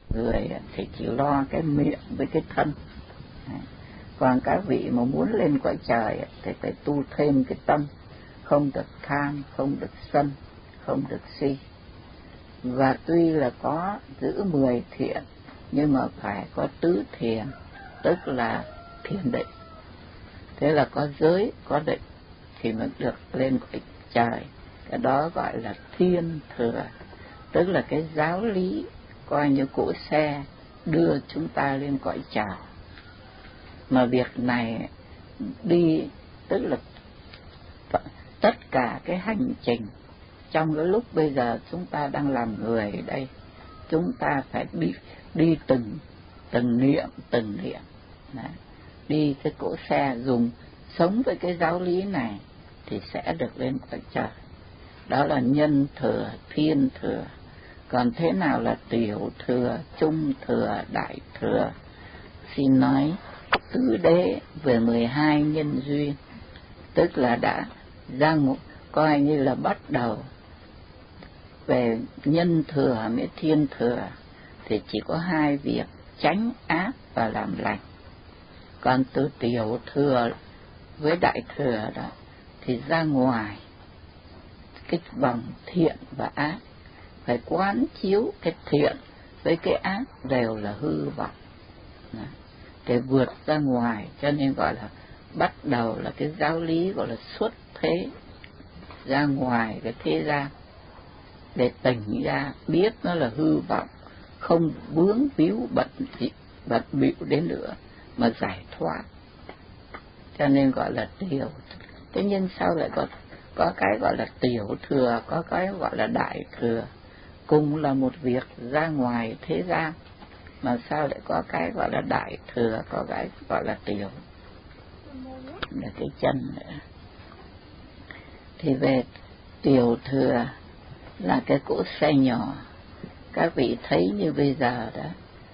người thì chỉ lo cái miệng với cái thân. Còn các vị mà muốn lên cõi trời thì phải tu thêm cái tâm, không được tham, không được sân, không được si. Và tuy là có giữ 10 thiện nhưng mà phải có tứ thiền, tức là thiền định. Thế là có giới, có định thì mới được lên cõi trời. Cái đó gọi là thiên thừa, tức là cái giáo lý coi như cỗ xe đưa chúng ta lên cõi trời. Mà việc này đi, tức là tất cả cái hành trình trong cái lúc bây giờ chúng ta đang làm người ở đây, chúng ta phải đi từng niệm. Đấy. Đi cái cỗ xe dùng sống với cái giáo lý này thì sẽ được lên cõi trời. Đó là nhân thừa, thiên thừa. Còn thế nào là tiểu thừa, trung thừa, đại thừa? Xin nói tứ đế về 12 nhân duyên, tức là đã ra coi như là bắt đầu về nhân thừa mới thiên thừa, thì chỉ có 2 việc: tránh ác và làm lành. Còn từ tiểu thừa với đại thừa đó thì ra ngoài cái vòng thiện và ác, phải quán chiếu cái thiện với cái ác đều là hư vọng để vượt ra ngoài. Cho nên gọi là bắt đầu là cái giáo lý gọi là xuất thế, ra ngoài cái thế gian để tỉnh ra, biết nó là hư vọng, không vướng víu bận bịu đến nữa mà giải thoát. Cho nên gọi là tiểu. Thế nhưng sao lại có cái gọi là tiểu thừa, có cái gọi là đại thừa? Cùng là một việc ra ngoài thế gian mà sao lại có cái gọi là đại thừa, có cái gọi là tiểu? Là cái chân nữa. Thì về tiểu thừa là cái cỗ xe nhỏ. Các vị thấy như bây giờ đó,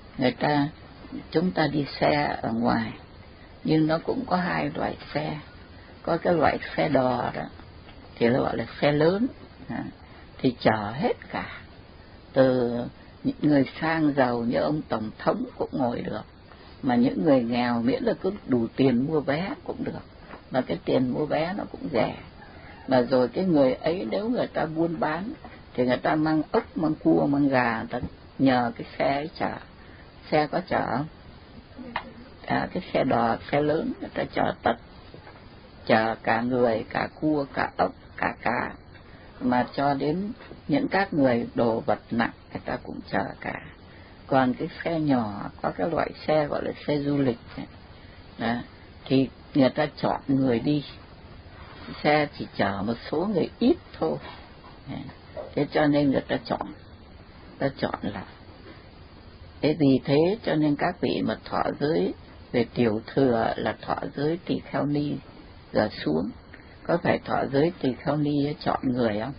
chúng ta đi xe ở ngoài, nhưng nó cũng có 2 loại xe. Có cái loại xe đò đó thì nó gọi là xe lớn, thì chở hết cả, từ những người sang giàu như ông tổng thống cũng ngồi được, mà những người nghèo miễn là cứ đủ tiền mua vé cũng được, mà cái tiền mua vé nó cũng rẻ. Mà rồi cái người ấy nếu người ta buôn bán thì người ta mang ốc, mang cua, mang gà, người ta nhờ cái xe ấy chở. Xe có chở không? Cái xe đò, xe lớn người ta chở tất, chở cả người, cả cua, cả ốc, cả cá, mà cho đến những các người đồ vật nặng người ta cũng chở cả. Còn cái xe nhỏ, có cái loại xe gọi là xe du lịch đó, thì người ta chọn người đi, xe chỉ chở một số người ít thôi. Thế cho nên người ta chọn là thế. Vì thế cho nên các vị mà thọ giới về tiểu thừa là thọ giới tỳ kheo ni giờ xuống. Có phải thọ giới tỳ kheo ni chọn người không?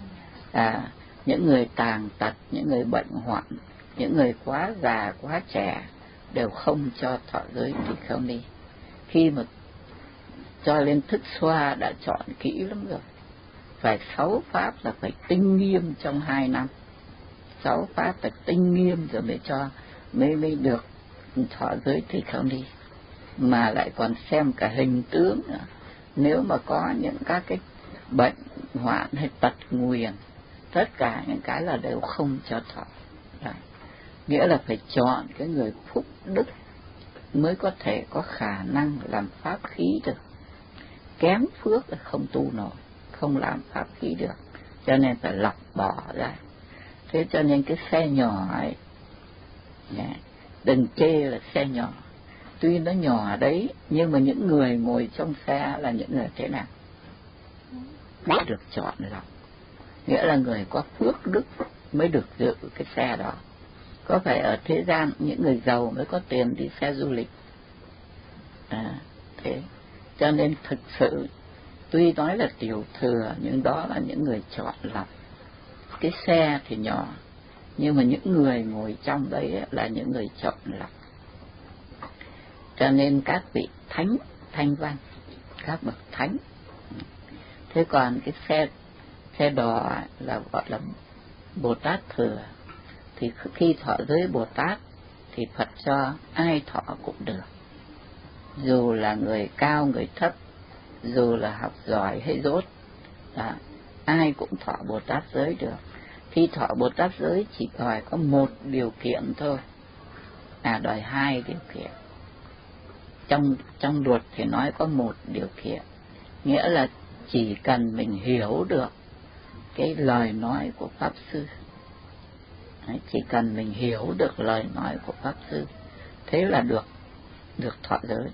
Những người tàn tật, những người bệnh hoạn, những người quá già quá trẻ đều không cho thọ giới tỳ kheo ni. Khi mà cho lên thức xoa đã chọn kỹ lắm rồi, phải 6 pháp là phải tinh nghiêm trong 2 năm, 6 pháp phải tinh nghiêm rồi mới được thọ giới tỳ kheo ni. Mà lại còn xem cả hình tướng nữa. Nếu mà có những các cái bệnh hoạn hay tật nguyền, tất cả những cái là đều không cho thọ. Nghĩa là phải chọn cái người phúc đức mới có thể có khả năng làm pháp khí được. Kém phước là không tu nổi, không làm pháp khí được, cho nên phải lọc bỏ ra. Thế cho nên cái xe nhỏ ấy, đừng chê là xe nhỏ. Tuy nó nhỏ đấy, nhưng mà những người ngồi trong xe là những người thế nào? Đã được chọn lọc. Nghĩa là người có phước đức mới được dự cái xe đó. Có phải ở thế gian những người giàu mới có tiền đi xe du lịch. Thế cho nên thực sự tuy nói là tiểu thừa, nhưng đó là những người chọn lọc. Cái xe thì nhỏ, nhưng mà những người ngồi trong đấy là những người chọn lọc. Cho nên các vị thánh, thanh văn, các bậc thánh. Thế còn cái xe đò là gọi là Bồ Tát thừa. thì khi thọ giới Bồ Tát thì Phật cho ai thọ cũng được, dù là người cao người thấp, dù là học giỏi hay dốt, ai cũng thọ Bồ Tát giới được. Khi thọ Bồ Tát giới chỉ đòi có một điều kiện thôi, đòi hai điều kiện. Trong luật thì nói có một điều kiện, nghĩa là chỉ cần mình hiểu được cái lời nói của Pháp Sư. Chỉ cần mình hiểu được lời nói của Pháp Sư, thế là được thọ giới.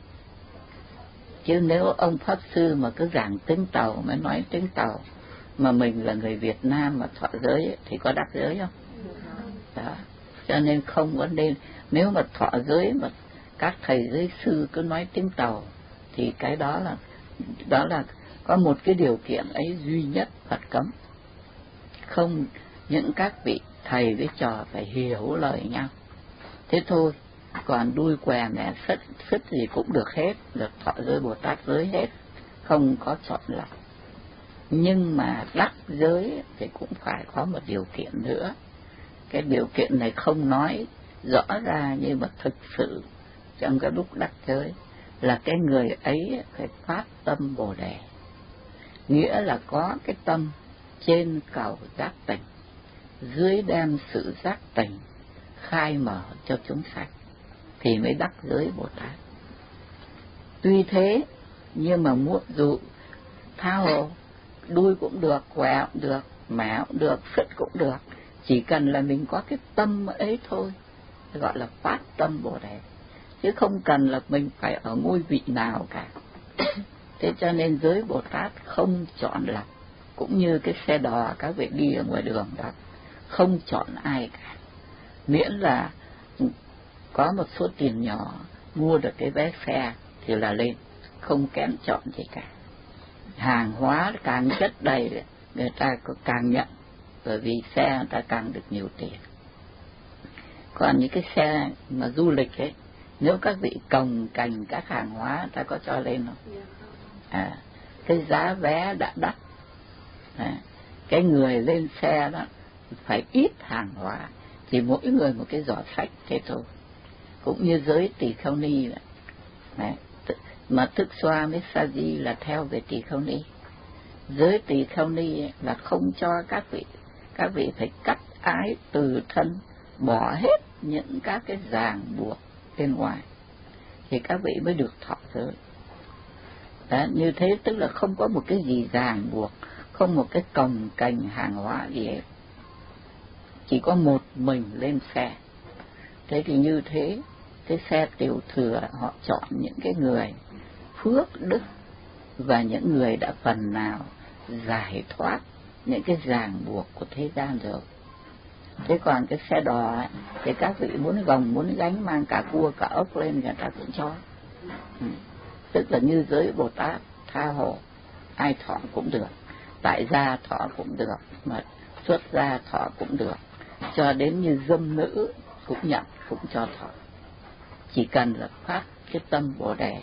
Chứ nếu ông Pháp Sư mà cứ giảng tiếng Tàu, mới nói tiếng Tàu, mà mình là người Việt Nam mà thọ giới thì có đắc giới không? Đó. Cho nên không có nên, nếu mà thọ giới mà các thầy giới sư cứ nói tiếng Tàu thì cái đó là có một cái điều kiện ấy duy nhất Phật cấm. Không, những các vị thầy với trò phải hiểu lời nhau. Thế thôi, còn đuôi què mẹ sứt gì cũng được hết, được thọ giới Bồ Tát giới hết, không có chọn lọc. Nhưng mà đắc giới thì cũng phải có một điều kiện nữa. Cái điều kiện này không nói rõ ra, nhưng mà thực sự trong cái lúc đắc giới là cái người ấy phải phát tâm Bồ Đề, nghĩa là có cái tâm trên cầu giác tỉnh, dưới đem sự giác tỉnh khai mở cho chúng sanh, thì mới đắc giới Bồ Tát. Tuy thế nhưng mà dù tha hồ, đuôi cũng được, quẹ cũng được, mẹ cũng được, sứt cũng được, chỉ cần là mình có cái tâm ấy thôi, gọi là phát tâm Bồ Đề, chứ không cần là mình phải ở ngôi vị nào cả. Thế cho nên giới Bồ Tát không chọn lọc, cũng như cái xe đò các vị đi ở ngoài đường đó, không chọn ai cả, miễn là có một số tiền nhỏ mua được cái vé xe thì là lên, không kén chọn gì cả. Hàng hóa càng chất đầy người ta càng nhận, bởi vì xe người ta càng được nhiều tiền. Còn những cái xe mà du lịch ấy, nếu các vị cồng cành các hàng hóa người ta có cho lên không? Cái giá vé đã đắt, cái người lên xe đó phải ít hàng hóa, chỉ mỗi người một cái giỏ sách thế thôi. Cũng như giới Tỳ Kheo Ni này, mà Thức Xoa với Sa Di là theo về Tỳ Kheo Ni. Giới Tỳ Kheo Ni là không cho các vị phải cắt ái từ thân, bỏ hết những các cái ràng buộc bên ngoài thì các vị mới được thọ giới. Đó, như thế tức là không có một cái gì ràng buộc, không một cái cồng cành hàng hóa gì hết, chỉ có một mình lên xe. Thế thì như thế, cái xe tiểu thừa họ chọn những cái người phước đức và những người đã phần nào giải thoát những cái ràng buộc của thế gian rồi. Thế còn cái xe đò ấy, thì các vị muốn gồng muốn gánh mang cả cua cả ốc lên người ta cũng cho. Tức là như giới Bồ Tát tha hồ, ai thọ cũng được, tại gia thọ cũng được, mà xuất gia thọ cũng được, cho đến như dâm nữ cũng nhận, cũng cho thọ, chỉ cần là phát cái tâm Bồ Đề.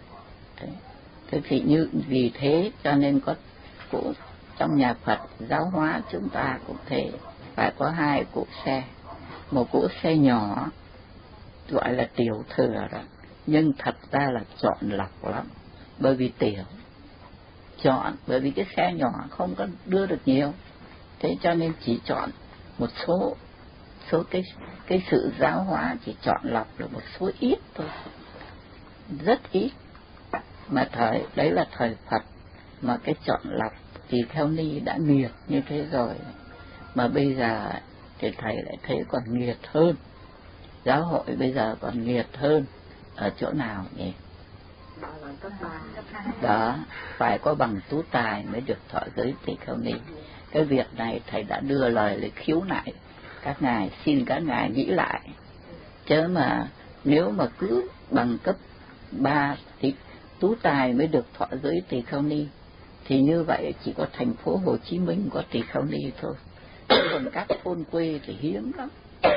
Thế thì như vì thế cho nên cũng trong nhà Phật giáo hóa chúng ta cũng thế, phải có hai cỗ xe, một cỗ xe nhỏ gọi là tiểu thừa đó, nhưng thật ra là chọn lọc lắm, bởi vì tiểu chọn, bởi vì cái xe nhỏ không có đưa được nhiều, thế cho nên chỉ chọn một số cái sự giáo hóa chỉ chọn lọc được một số ít thôi, rất ít. Mà đấy là thời Phật mà cái chọn lọc Tỳ Kheo Ni đã nghiệt như thế rồi, mà bây giờ thì thầy lại thấy còn nghiệt hơn, giáo hội bây giờ còn nghiệt hơn ở chỗ nào nhỉ? Đó, phải có bằng tú tài mới được thọ giới Tỳ Kheo Ni. Cái việc này thầy đã đưa lời để khiếu nại các ngài, xin các ngài nghĩ lại, chứ mà nếu mà cứ bằng cấp 3 thì tú tài mới được thọ giới Tỳ Kheo Ni, thì như vậy chỉ có thành phố Hồ Chí Minh có Tỳ Kheo Ni thôi, còn các thôn quê thì hiếm lắm.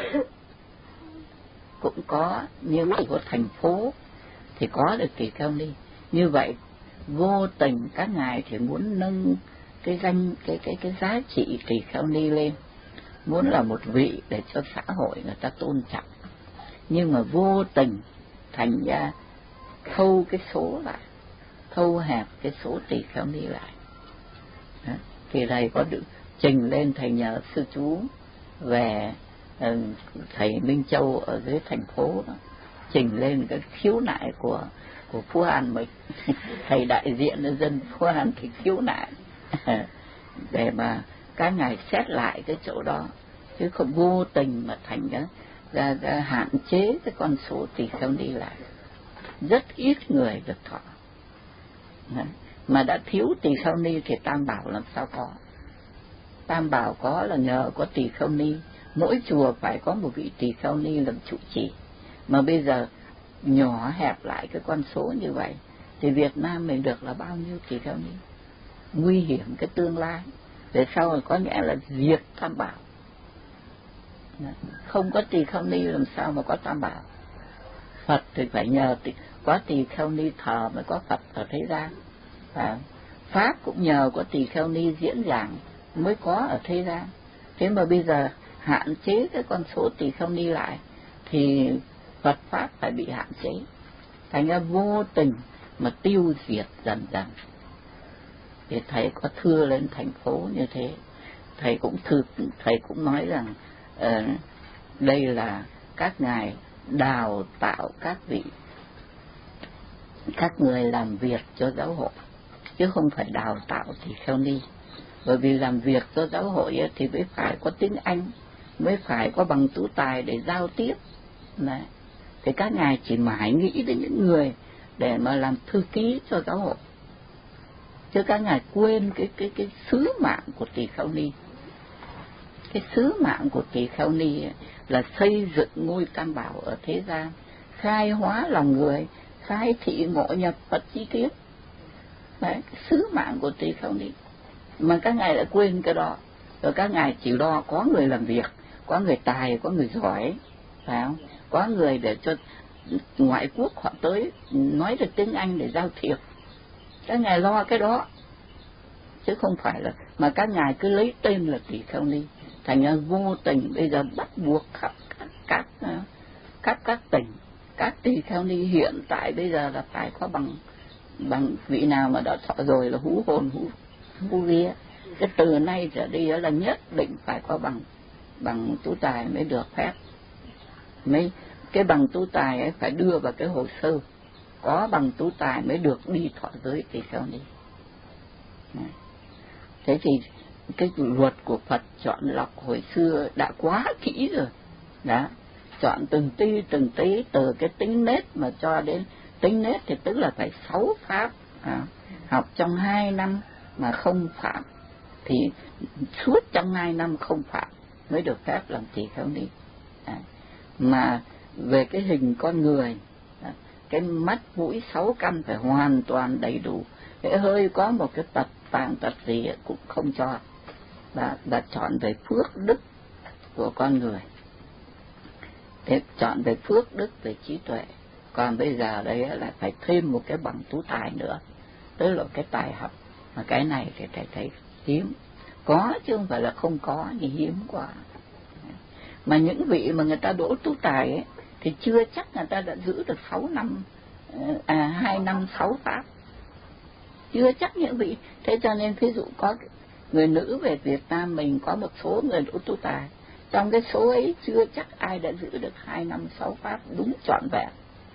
Cũng có, nhưng chỉ có thành phố thì có được Tỳ Kheo Ni. Như vậy vô tình các ngài thì muốn nâng cái giá trị Tỳ Kheo Ni lên, muốn là một vị để cho xã hội người ta tôn trọng, nhưng mà vô tình thành ra thâu cái số lại, thâu hẹp cái số tỳ kheo ni lại. Đó. Thì thầy có được trình lên, thầy nhờ sư chú về thầy Minh Châu ở dưới thành phố đó, trình lên cái khiếu nại của Phú An mình thầy đại diện cho dân Phú An thì khiếu nại để mà các ngài xét lại cái chỗ đó, chứ không vô tình mà thành ra hạn chế cái con số tỳ kheo ni lại. Rất ít người được thọ. Mà đã thiếu tỳ kheo ni thì tam bảo làm sao có? Tam bảo có là nhờ có tỳ kheo ni, mỗi chùa phải có một vị tỳ kheo ni làm trụ trì. Mà bây giờ nhỏ hẹp lại cái con số như vậy thì Việt Nam mình được là bao nhiêu tỳ kheo ni? Nguy hiểm cái tương lai. Về sau rồi có nghĩa là diệt tam bảo. Không có tỳ kheo ni làm sao mà có tam bảo? Phật thì phải nhờ có tỳ kheo ni thờ mới có Phật ở thế gian. Pháp cũng nhờ có tỳ kheo ni diễn giảng mới có ở thế gian. Thế mà bây giờ hạn chế cái con số tỳ kheo ni lại thì Phật Pháp phải bị hạn chế. Thành ra vô tình mà tiêu diệt dần dần. Thì thầy có thưa lên thành phố như thế, thầy cũng nói rằng đây là các ngài đào tạo các người làm việc cho giáo hội, chứ không phải đào tạo tỳ kheo ni. Bởi vì làm việc cho giáo hội ấy, thì mới phải có tiếng Anh, mới phải có bằng tú tài để giao tiếp. Đấy. Thì các ngài chỉ mãi nghĩ đến những người để mà làm thư ký cho giáo hội, chứ các ngài quên cái sứ mạng của tỳ kheo ni. Cái sứ mạng của tỳ kheo ni là xây dựng ngôi tam bảo ở thế gian, khai hóa lòng người, khai thị ngộ nhập Phật chi kiến. Đấy, cái sứ mạng của tỳ kheo ni. Mà các ngài đã quên cái đó, rồi các ngài chỉ lo có người làm việc, có người tài, có người giỏi, phải không? Có người để cho ngoại quốc họ tới nói được tiếng Anh để giao thiệp. Các ngài lo cái đó, chứ không phải là mà các ngài cứ lấy tên là tỳ kheo ni. Thành ra vô tình bây giờ bắt buộc khắp các tỉnh, các tỳ kheo ni hiện tại bây giờ là phải có bằng vị nào mà đã thọ rồi là hú hồn hú vía. Cái từ nay trở đi là nhất định phải có bằng tú tài mới được phép. Mấy cái bằng tú tài ấy phải đưa vào cái hồ sơ, có bằng tú tài mới được đi thọ giới tỳ kheo ni. Thế thì cái luật của Phật chọn lọc hồi xưa đã quá kỹ rồi. Đó, chọn từng tí từ cái tính nết mà cho đến tính nết thì tức là phải 6 pháp. Học trong 2 năm mà không phạm thì suốt trong 2 năm không phạm mới được phép làm tỳ kheo ni. Mà về cái hình con người, cái mắt mũi 6 căn phải hoàn toàn đầy đủ. Cái hơi có một cái tàn tật gì cũng không cho. Và chọn về phước đức của con người. Thế chọn về phước đức, về trí tuệ. Còn bây giờ đây là phải thêm một cái bằng tú tài nữa, tức là cái tài học. Mà cái này thì thầy thấy hiếm. Có chứ không phải là không có, nhưng hiếm quá. Mà những vị mà người ta đỗ tú tài ấy, thì chưa chắc người ta đã giữ được 6 năm, 2 năm 6 pháp. Chưa chắc những vị. Thế cho nên ví dụ có người nữ về Việt Nam mình có một số người đỗ tú tài, trong cái số ấy chưa chắc ai đã giữ được 2 năm 6 pháp đúng trọn vẹn.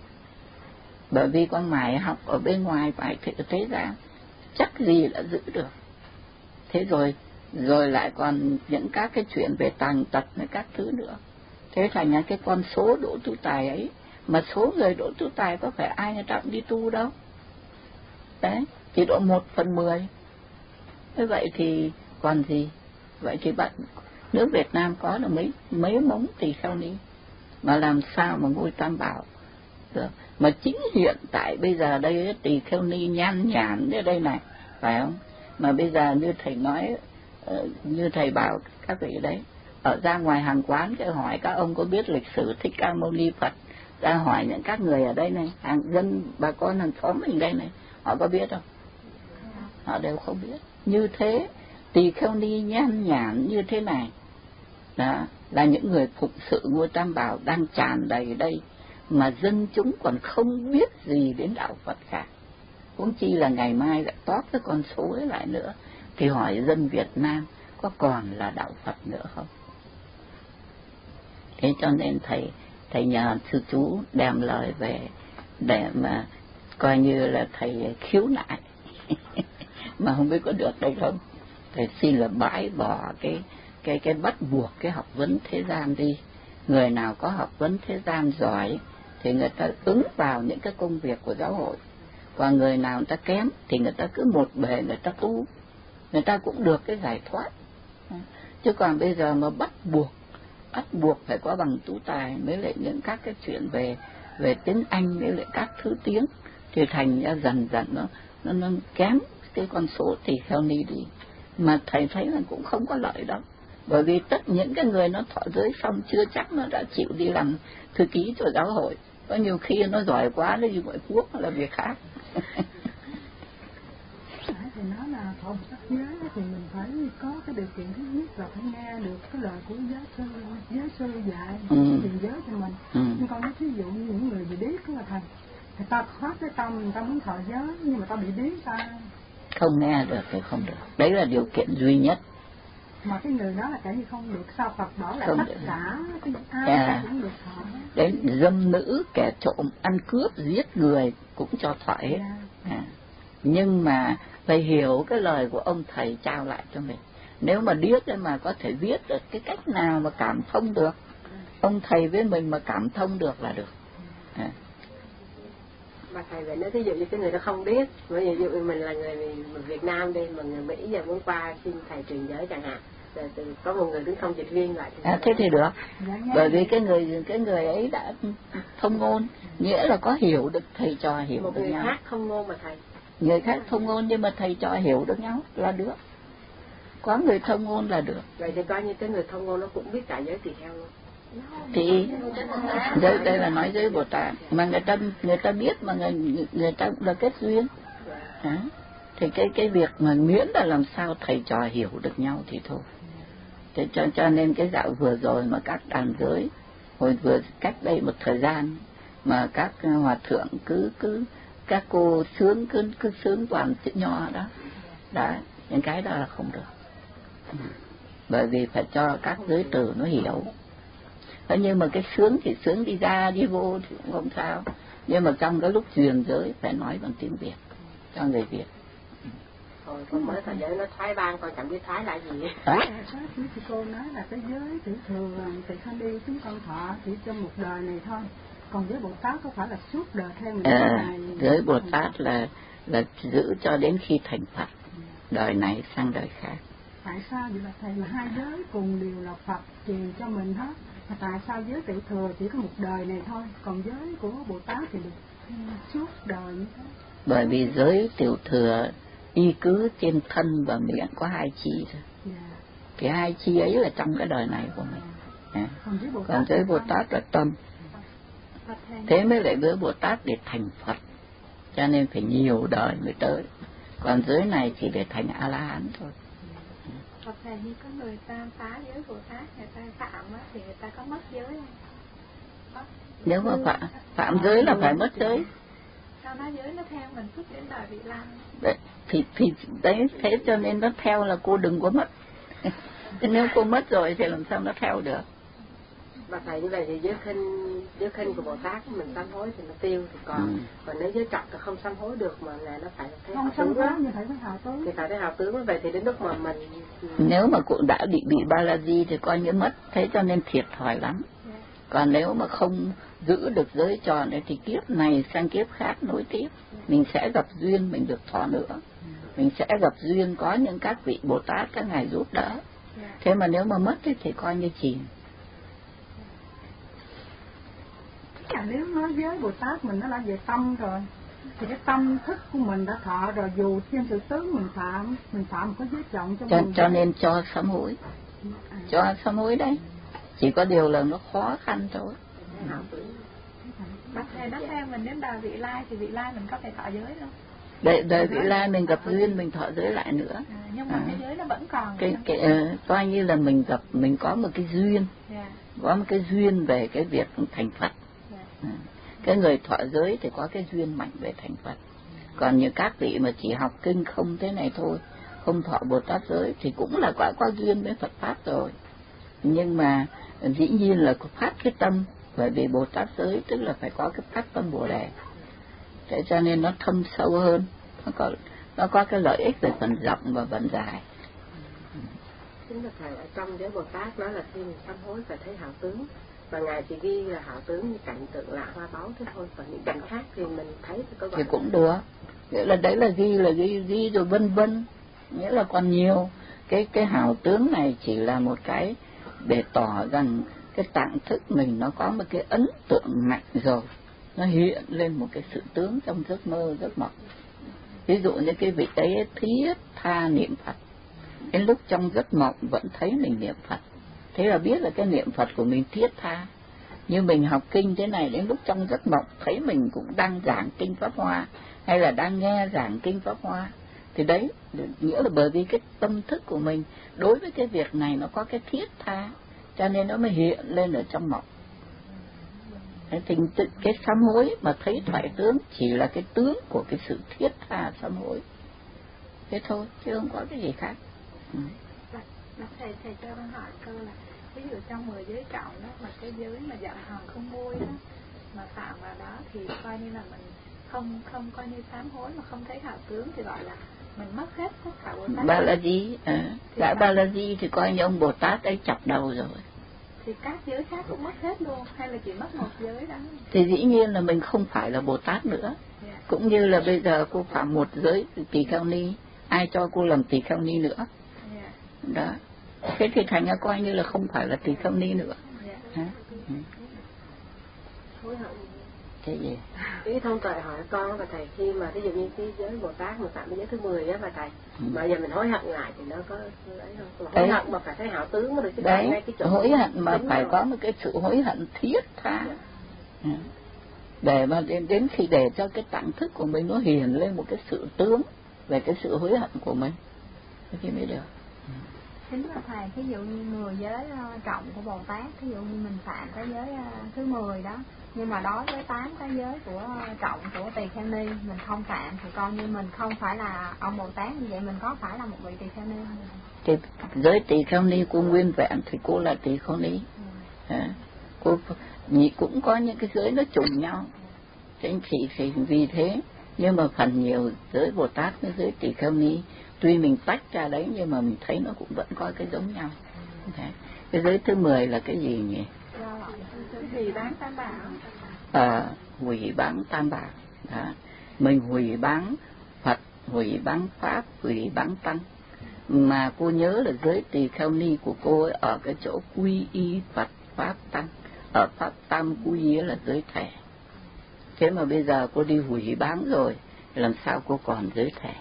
Bởi vì con mày học ở bên ngoài phải thế gian, chắc gì đã giữ được. Thế rồi lại còn những các cái chuyện về tàn tật với các thứ nữa. Thế thành ra cái con số đỗ tú tài ấy, mà số người đỗ tú tài có phải ai người ta cũng đi tu đâu. Đấy, chỉ độ 1/10. Thế vậy thì còn gì? Vậy thì nước Việt Nam có là mấy mống tỳ kheo ni, mà làm sao mà ngôi tam bảo được? Mà chính hiện tại bây giờ đây tỳ kheo ni nhan nhản ở đây này, phải không? Mà bây giờ như thầy nói, như thầy bảo các vị đấy, ở ra ngoài hàng quán cái hỏi các ông có biết lịch sử Thích Ca Mâu Ni Phật, ra hỏi những các người ở đây này, hàng dân bà con hàng xóm mình đây này, họ có biết không? Họ đều không biết. Như thế tỳ kheo ni nhan nhản như thế này đó là những người phụng sự ngôi Tam Bảo đang tràn đầy đây, mà dân chúng còn không biết gì đến đạo Phật cả, huống chi là ngày mai lại tót cái con số ấy lại nữa, thì hỏi dân Việt Nam có còn là đạo Phật nữa không? Thế cho nên thầy nhờ sư chú đem lời về để mà coi như là thầy khiếu nại mà không biết có được đây không. Thầy xin là bãi bỏ cái bắt buộc cái học vấn thế gian đi. Người nào có học vấn thế gian giỏi thì người ta ứng vào những cái công việc của giáo hội, còn người nào người ta kém thì người ta cứ một bề người ta tu, người ta cũng được cái giải thoát. Chứ còn bây giờ mà bắt buộc phải có bằng tú tài mới lại những các cái chuyện về tiếng Anh với lại các thứ tiếng, thì thành ra dần nó kém cái con số thì theo ni đi. Mà thầy thấy là cũng không có lợi đâu, bởi vì tất những cái người nó thọ giới xong chưa chắc nó đã chịu đi làm thư ký cho giáo hội, có nhiều khi nó giỏi quá nó đi gọi thuốc là việc khác. Thì nói là thọ sắc giới thì mình phải có cái điều kiện thứ nhất là phải nghe được cái lời của giáo sư dạy truyền giới cho mình. Nhưng con nói ví dụ như những người bị điếc là thầy, người ta thoát cái tâm, người ta muốn thọ giới nhưng mà ta bị điếc, ta không nghe được thì không được, đấy là điều kiện duy nhất. Mà cái người đó là cái gì không được, sao Phật bảo là không tất được. cả ai cũng được thọ. Đấy, dâm nữ, kẻ trộm, ăn cướp, giết người cũng cho thọ hết. Nhưng mà phải hiểu cái lời của ông thầy trao lại cho mình. Nếu mà điếc mà có thể viết được cái cách nào mà cảm thông được, ông thầy với mình mà cảm thông được là được. Mà thầy về nói ví dụ như cái người đó không biết, ví dụ mình là người Việt Nam đi, mà người Mỹ giờ muốn qua xin thầy truyền giới chẳng hạn, rồi có một người đứng không dịch viên lại thì thế thì được, bởi vì cái người ấy đã thông ngôn, nghĩa là có hiểu được, thầy trò hiểu một được nhau. Một người khác thông ngôn mà thầy, người khác thông ngôn nhưng mà thầy trò hiểu được nhau là được, có người thông ngôn là được. Vậy thì coi như cái người thông ngôn nó cũng biết cả giới tỳ kheo luôn. Thì đây là nói giới Bồ Tát mà người ta biết, mà người ta cũng là kết duyên. Thì cái việc mà miễn là làm sao thầy trò hiểu được nhau thì thôi. Thế cho nên cái dạo vừa rồi mà các đàn giới, hồi vừa cách đây một thời gian mà các hòa thượng cứ các cô sướng cứ sướng toàn chữ nho đó, những cái đó là không được. Bởi vì phải cho các giới tử nó hiểu. Thế nhưng mà cái sướng thì sướng đi ra đi vô thì cũng không sao, nhưng mà trong cái lúc truyền giới phải nói bằng tiếng Việt cho người Việt. Rồi con mới thời giới nó thoái ban, con chẳng biết thoái là gì. Thì cô nói là cái giới tiểu thừa thì không đi chúng con thọ chỉ trong một đời này thôi, còn giới Bồ Tát có phải là suốt đời theo người này. Giới Bồ Tát là giữ cho đến khi thành Phật, đời này sang đời khác. Tại sao vậy là thầy, mà hai giới cùng đều là Phật truyền cho mình hết, mà tại sao giới tiểu thừa chỉ có một đời này thôi, còn giới của Bồ Tát thì được suốt đời như thế? Bởi vì giới tiểu thừa y cứ trên thân và miệng có hai chi thôi. Cái hai chi ấy là trong cái đời này của mình. Còn giới Bồ Tát là tâm. Thế mới lại với Bồ Tát để thành Phật, cho nên phải nhiều đời mới tới. Còn giới này chỉ để thành A-la-hán thôi. Hoặc là như có người ta phá giới Bồ Tát, người ta phạm á, thì người ta có mất giới không? Nếu mà phạm giới là phải mất giới. Sao nó giới nó theo mình suốt đến đời vị lai? Đấy, thì đấy, thế cho nên nó theo là cô đừng có mất. Nếu cô mất rồi thì làm sao nó theo được? Và thầy như vậy thì giới khinh của Bồ Tát mình sám hối thì nó tiêu, thì còn nếu giới trọc thì không sám hối được, mà là nó phải thấy không sám hối như thầy phải hào tướng. Thì phải thấy hào tướng. Vậy thì đến lúc mà mình nếu mà cô đã bị ba la di thì coi như mất, thế cho nên thiệt thòi lắm. Còn nếu mà không giữ được giới tròn ấy thì kiếp này sang kiếp khác nối tiếp, mình sẽ gặp duyên mình được thọ nữa, mình sẽ gặp duyên có những các vị Bồ Tát các ngài giúp đỡ. Thế mà nếu mà mất thì coi như chìm. Nếu nói giới Bồ Tát mình nó đã về tâm rồi, thì cái tâm thức của mình đã thọ rồi, dù thiên sự tướng mình phạm có giới trọng cho mình. Cho nên cho sám hối, cho sám hối đấy. Chỉ có điều là nó khó khăn thôi. Bác thầy nói theo mình đến đời vị lai thì vị lai mình có phải thọ giới không? đời vị lai mình gặp duyên mình thọ giới lại nữa. Nhưng mà cái giới nó vẫn còn. Coi như là mình gặp, mình có một cái duyên, có một cái duyên về cái việc thành Phật. Cái người thọ giới thì có cái duyên mạnh về thành Phật. Còn như các vị mà chỉ học kinh không thế này thôi, không thọ Bồ Tát giới thì cũng là có duyên với Phật pháp rồi. Nhưng mà dĩ nhiên là phát cái tâm, bởi vì Bồ Tát giới tức là phải có cái phát tâm Bồ Đề. Thế cho nên nó thâm sâu hơn, nó có cái lợi ích về phần rộng và phần dài. Chính là thầy ở trong giới Bồ Tát nói là khi mình sám hối phải thấy hảo tướng, và ngài chỉ ghi là hảo tướng như cảnh tượng lạ hoa báu thế thôi, còn những cảnh khác thì mình thấy thì có thì cũng được. Nghĩa là đấy là ghi rồi vân vân, nghĩa là còn nhiều. Cái hảo tướng này chỉ là một cái để tỏ rằng cái tạng thức mình nó có một cái ấn tượng mạnh rồi, nó hiện lên một cái sự tướng trong giấc mơ giấc mộng. Ví dụ như cái vị ấy thiết tha niệm Phật, đến lúc trong giấc mộng vẫn thấy mình niệm Phật, thế là biết là cái niệm Phật của mình thiết tha. Như mình học kinh thế này, đến lúc trong giấc mộng thấy mình cũng đang giảng kinh Pháp Hoa, hay là đang nghe giảng kinh Pháp Hoa, thì đấy nghĩa là bởi vì cái tâm thức của mình đối với cái việc này nó có cái thiết tha, cho nên nó mới hiện lên ở trong mộng. Thì cái sám hối mà thấy thoại tướng chỉ là cái tướng của cái sự thiết tha sám hối, thế thôi, chứ không có cái gì khác. Thầy cho con hỏi câu là ví dụ trong 10 giới trọng đó, mà cái giới mà giận hờn không vui đó mà phạm vào đó thì coi như là mình không coi như sám hối, mà không thấy hảo tướng thì gọi là mình mất hết tất cả Bồ Tát. Ba la di, đã ba la di thì coi như ông Bồ Tát ấy chọc đầu rồi. Thì các giới khác cũng mất hết luôn, hay là chỉ mất một giới đó? Thì dĩ nhiên là mình không phải là Bồ Tát nữa. Cũng như là bây giờ cô phạm một giới tỳ kheo ni, ai cho cô làm tỳ kheo ni nữa? Đó. Thế thì thành ra coi như là không phải là tỳ kheo ni nữa. Hối hận. Cái gì? Ý thông tuệ hỏi con và thầy, khi mà ví dụ như cái giới Bồ Tát mà phạm cái giới thứ 10 á, và thầy mà giờ mình hối hận lại thì nó có ấy không? Hối hận mà phải thấy hảo tướng mới được, chứ đấy, cái chỗ hối hận mà phải có một cái sự hối hận thiết tha, để mà đến khi để cho cái tạng thức của mình nó hiển lên một cái sự tướng về cái sự hối hận của mình thì mới được. Chính là thầy, ví dụ như 10 giới trọng của Bồ Tát, ví dụ như mình phạm cái giới thứ 10 đó, nhưng mà đối với 8 cái giới của trọng của tỳ kheo ni mình không phạm thì coi như mình không phải là ông Bồ Tát, như vậy mình có phải là một vị tỳ kheo ni không? Thì giới tỳ kheo ni cô nguyên vẹn thì cô là tỳ kheo ni. Cô cũng có những cái giới nó trùng nhau, chính thì vì thế, nhưng mà phần nhiều giới Bồ Tát với giới tỳ kheo ni tuy mình tách ra đấy nhưng mà mình thấy nó cũng vẫn có cái giống nhau. Cái giới thứ 10 là cái gì nhỉ? Hủy bán tam bảo. Hủy bán tam bảo. Đó. Mình hủy bán Phật, hủy bán Pháp, hủy bán Tăng. Mà cô nhớ là giới tỳ kheo ni của cô ấy ở cái chỗ quy y Phật, Pháp, Tăng. Ở Pháp Tam quy y là giới thể. Thế mà bây giờ cô đi hủy bán rồi, làm sao cô còn giới thể?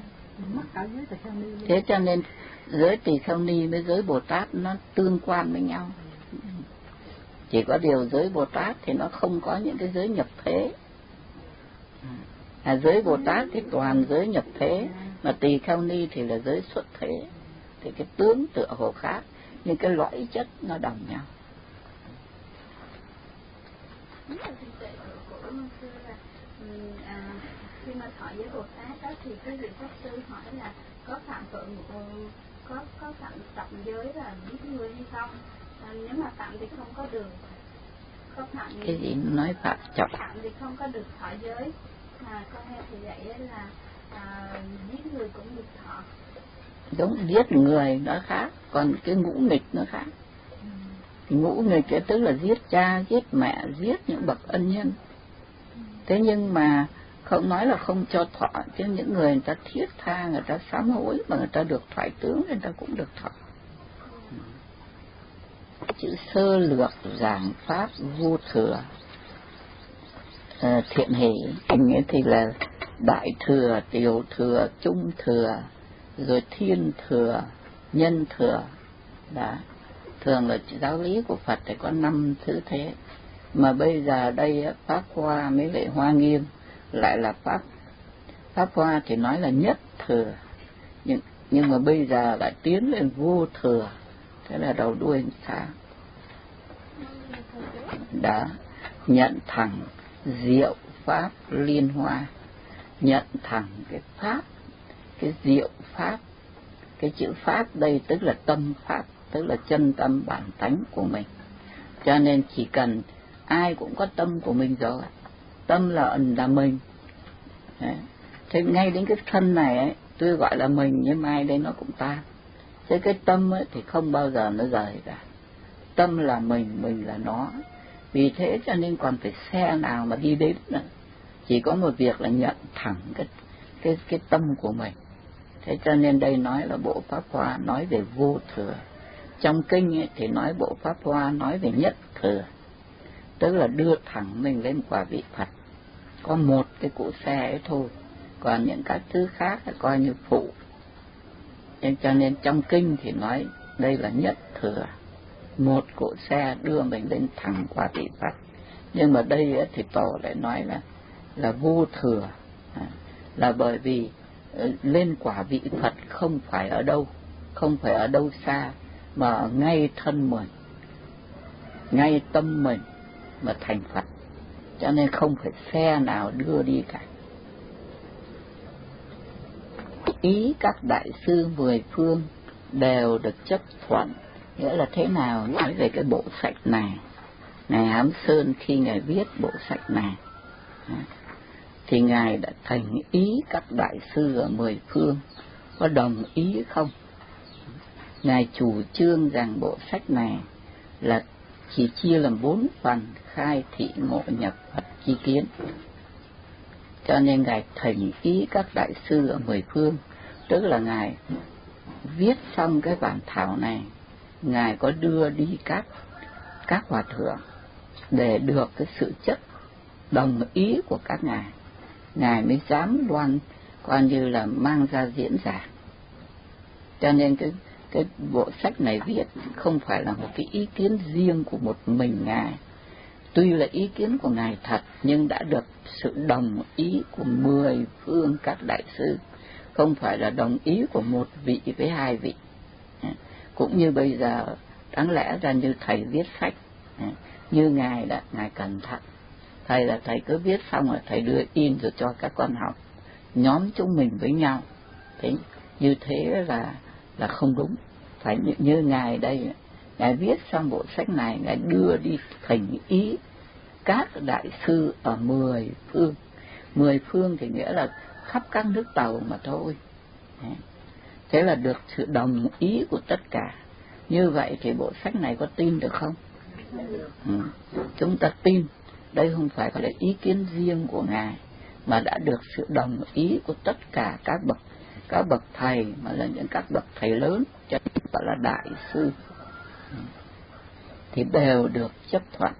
Thế cho nên giới tỳ kheo ni với giới Bồ Tát nó tương quan với nhau. Chỉ có điều giới Bồ Tát thì nó không có những cái giới nhập thế. Giới Bồ Tát thì toàn giới nhập thế, mà tỳ kheo ni thì là giới xuất thế. Thì cái tướng tựa hồ khác, nhưng cái lõi chất nó đồng nhau. Khi mà thọ giới Bồ Tát đó thì cái vị pháp sư hỏi là có phạm tội có phạm trọng giới là giết người hay không? Nếu mà phạm thì không có được. Có phạm cái gì nói phạm trọng? Phạm thì không có được thọ giới. Mà con nghe thì vậy là giết người cũng được thọ. Đúng, giết người nó khác, còn cái ngũ nghịch nó khác. Ngũ nghịch cái tức là giết cha, giết mẹ, giết những bậc ân nhân. Thế nhưng mà không nói là không cho thọ, chứ những người ta thiết tha, người ta sám hối mà người ta được thoại tướng, người ta cũng được thọ. Chữ sơ lược giảng pháp vô thừa. Thiện hỷ thì là đại thừa, tiểu thừa, trung thừa, rồi thiên thừa, nhân thừa. Đó. Thường là giáo lý của Phật thì có 5 thứ thế. Mà bây giờ đây Pháp Hoa mới lại Hoa Nghiêm lại là Pháp Pháp Hoa thì nói là nhất thừa, nhưng mà bây giờ lại tiến lên vô thừa, thế là đầu đuôi sao? Đã nhận thẳng diệu pháp liên hoa, nhận thẳng cái pháp, cái diệu pháp. Cái chữ pháp đây tức là tâm pháp, tức là chân tâm bản tánh của mình. Cho nên chỉ cần ai cũng có tâm của mình rồi, tâm là mình. Thế ngay đến cái thân này ấy, tôi gọi là mình, nhưng mai đây nó cũng ta. Thế cái tâm ấy thì không bao giờ nó rời cả. Tâm là mình là nó. Vì thế cho nên còn phải xe nào mà đi đến nữa. Chỉ có một việc là nhận thẳng cái tâm của mình. Thế cho nên đây nói là bộ Pháp Hoa nói về vô thừa. Trong kinh ấy thì nói bộ Pháp Hoa nói về nhất thừa, tức là đưa thẳng mình lên quả vị Phật. Có một cái cỗ xe ấy thôi, còn những các thứ khác là coi như phụ. Cho nên trong kinh thì nói đây là nhất thừa, một cỗ xe đưa mình lên thẳng quả vị Phật. Nhưng mà đây ấy thì Tổ lại nói là vô thừa, là bởi vì lên quả vị Phật không phải ở đâu, không phải ở đâu xa, mà ở ngay thân mình, ngay tâm mình mà thành Phật. Cho nên không phải xe nào đưa đi cả. Ý các đại sư mười phương đều được chấp thuận. Nghĩa là thế nào? Nói về cái bộ sách này, Ngài Hám Sơn khi Ngài viết bộ sách này thì Ngài đã thành ý các đại sư ở mười phương có đồng ý không? Ngài chủ trương rằng bộ sách này là chỉ chia làm 4 phần: khai thị ngộ nhập Phật chi kiến. Cho nên Ngài thành ý các đại sư ở mười phương, tức là Ngài viết xong cái bản thảo này, Ngài có đưa đi các hòa thượng để được cái sự chấp đồng ý của các ngài, Ngài mới dám coi như là mang ra diễn giải. Cho nên cái bộ sách này viết không phải là một cái ý kiến riêng của một mình Ngài. Tuy là ý kiến của Ngài thật, nhưng đã được sự đồng ý của 10 phương các đại sư, không phải là đồng ý của một vị với 2 vị. Cũng như bây giờ đáng lẽ ra như thầy viết sách, như Ngài đã Ngài cẩn thận, thầy là thầy cứ viết xong rồi thầy đưa in rồi cho các con học, nhóm chúng mình với nhau. Thế như thế là không đúng. Phải như Ngài đây, Ngài viết xong bộ sách này, Ngài đưa đi thành ý các đại sư ở 10 phương. 10 phương thì nghĩa là khắp các nước Tàu mà thôi. Thế là được sự đồng ý của tất cả. Như vậy thì bộ sách này có tin được không? Chúng ta tin. Đây không phải là ý kiến riêng của Ngài, mà đã được sự đồng ý của tất cả các bậc thầy, mà là những các bậc thầy lớn, cho nên gọi là đại sư, thì đều được chấp thuận.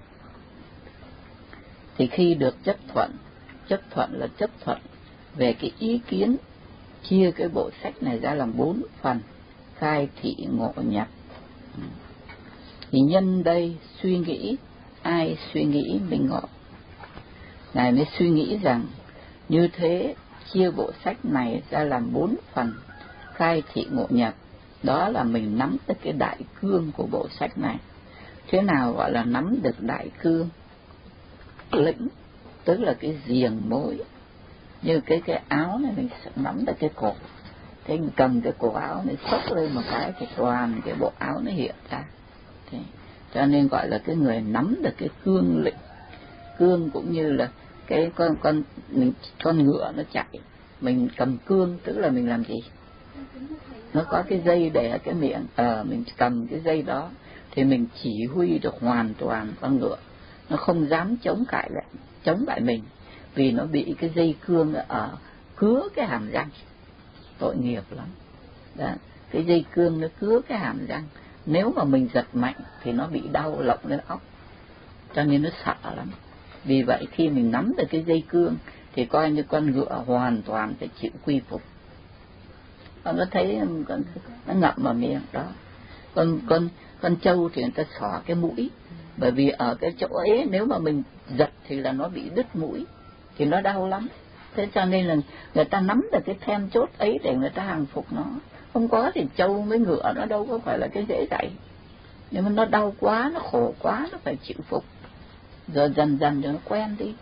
Thì khi được chấp thuận là chấp thuận về cái ý kiến chia cái bộ sách này ra làm 4 phần: khai thị ngộ nhập. Thì nhân đây suy nghĩ, ai suy nghĩ minh ngộ. Ngài mới suy nghĩ rằng như thế chia bộ sách này ra làm 4 phần: khai thị ngộ nhập, đó là mình nắm được cái đại cương của bộ sách này. Thế nào gọi là nắm được đại cương? Lĩnh tức là cái giềng mối. Như cái áo này mình nắm được cái cổ, thế mình cầm cái cổ áo này xốc lên một cái thì toàn cái bộ áo nó hiện ra. Thế cho nên gọi là cái người nắm được cái cương lĩnh. Cương cũng như là cái con ngựa nó chạy, mình cầm cương tức là mình làm gì? Nó có cái dây để ở cái miệng, mình cầm cái dây đó thì mình chỉ huy được hoàn toàn con ngựa, nó không dám chống lại mình, vì nó bị cái dây cương ở cứa cái hàm răng, tội nghiệp lắm. Đó, cái dây cương nó cứa cái hàm răng, nếu mà mình giật mạnh thì nó bị đau lộng lên óc, cho nên nó sợ lắm. Vì vậy khi mình nắm được cái dây cương thì coi như con ngựa hoàn toàn phải chịu quy phục. Nó thấy nó ngậm vào miệng đó. Con trâu thì người ta xỏ cái mũi, bởi vì ở cái chỗ ấy nếu mà mình giật thì là nó bị đứt mũi, thì nó đau lắm. Thế cho nên là người ta nắm được cái then chốt ấy để người ta hàng phục nó. Không có thì trâu với ngựa nó đâu có phải là cái dễ dạy. Nhưng mà nó đau quá, nó khổ quá, nó phải chịu phục. Rồi dần dần cho nó quen đi.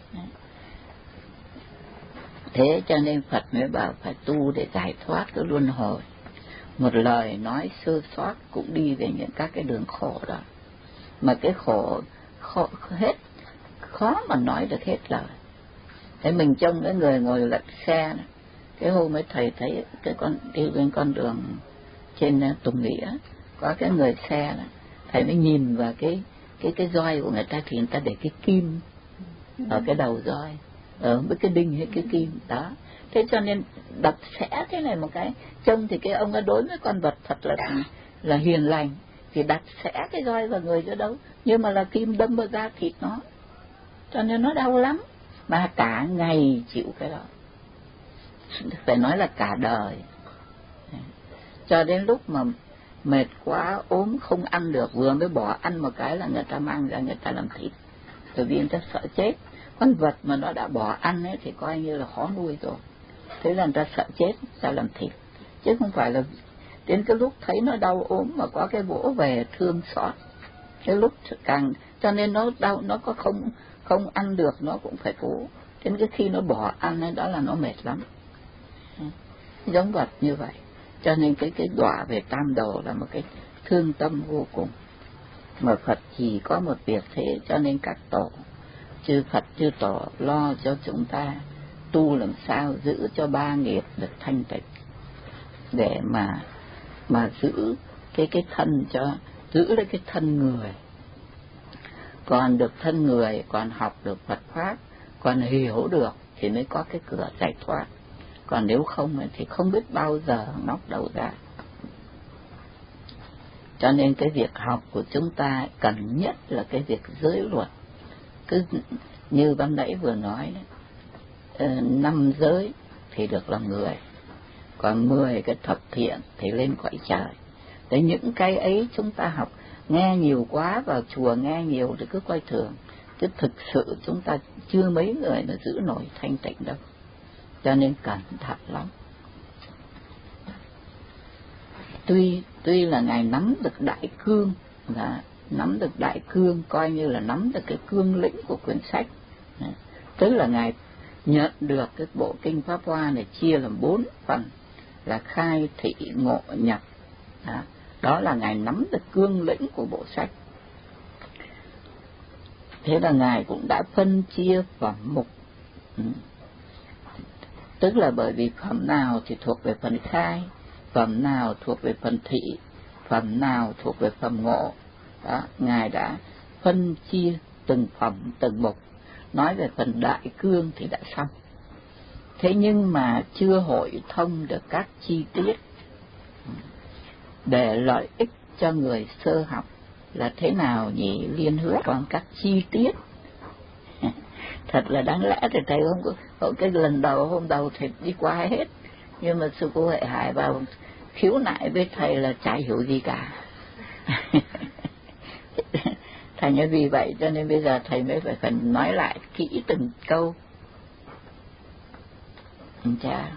Thế cho nên Phật mới bảo phải tu để giải thoát cái luân hồi. Một lời nói sơ sót cũng đi về những các cái đường khổ đó. Mà cái khổ hết, khó mà nói được hết lời. Thế mình trông cái người ngồi lật xe này. Cái hôm ấy thầy thấy cái con đi bên con đường trên Tùng Nghĩa có cái người xe đó, thầy mới nhìn vào cái roi của người ta thì người ta để cái kim ở cái đầu roi, ở với cái đinh hay cái kim đó. Thế cho nên đặt sẽ thế này một cái, trông thì cái ông ấy đối với con vật thật là hiền lành, thì đặt sẽ cái roi vào người cho đâu, nhưng mà là kim đâm vào da thịt nó, cho nên nó đau lắm, mà cả ngày chịu cái đó, phải nói là cả đời. Cho đến lúc mà mệt quá, ốm không ăn được, vừa mới bỏ ăn một cái là người ta mang ra người ta làm thịt, bởi vì người ta sợ chết. Con vật mà nó đã bỏ ăn ấy thì coi như là khó nuôi rồi, thế là người ta sợ chết, ta làm thịt, chứ không phải là đến cái lúc thấy nó đau ốm mà có cái vỗ về thương xót. Cái lúc càng cho nên nó đau, nó có không ăn được nó cũng phải cố, đến cái khi nó bỏ ăn ấy, đó là nó mệt lắm, giống vật như vậy. Cho nên cái đọa về tam đồ là một cái thương tâm vô cùng. Mà Phật chỉ có một việc thế, cho nên các tổ chư Phật chư tổ lo cho chúng ta tu làm sao giữ cho ba nghiệp được thanh tịnh, để mà giữ cái thân, cho giữ lấy cái thân người. Còn được thân người, còn học được Phật pháp, còn hiểu được thì mới có cái cửa giải thoát. Còn nếu không thì không biết bao giờ ngóc đầu ra. Cho nên cái việc học của chúng ta cần nhất là cái việc giới luật. Cứ như ban nãy vừa nói đấy, 5 giới thì được làm người, còn 10 cái thập thiện thì lên cõi trời. Đấy, những cái ấy chúng ta học, nghe nhiều quá, vào chùa nghe nhiều thì cứ coi thường, chứ thực sự chúng ta chưa mấy người nó giữ nổi thanh tịnh đâu. Cho nên cẩn thận lắm. Tuy là Ngài nắm được đại cương, nắm được đại cương, coi như là nắm được cái cương lĩnh của quyển sách. Tức là Ngài nhận được cái bộ kinh Pháp Hoa này chia làm 4 phần, là khai, thị, ngộ, nhập. Đó là Ngài nắm được cương lĩnh của bộ sách. Thế là Ngài cũng đã phân chia phẩm mục. Tức là bởi vì phẩm nào thì thuộc về phần khai, phẩm nào thuộc về phần thị, phẩm nào thuộc về phẩm ngộ. Đó, Ngài đã phân chia từng phẩm, từng mục. Nói về phần đại cương thì đã xong. Thế nhưng mà chưa hội thông được các chi tiết để lợi ích cho người sơ học là thế nào nhỉ Liên Hương? Còn các chi tiết thật là đáng lẽ thì thầy không cái lần đầu hôm đầu thì đi qua hết, nhưng mà sư cô Huệ Hải vào khiếu nại với thầy là chả hiểu gì cả. Thành ra vì vậy cho nên bây giờ thầy mới phải nói lại kỹ từng câu. Chà.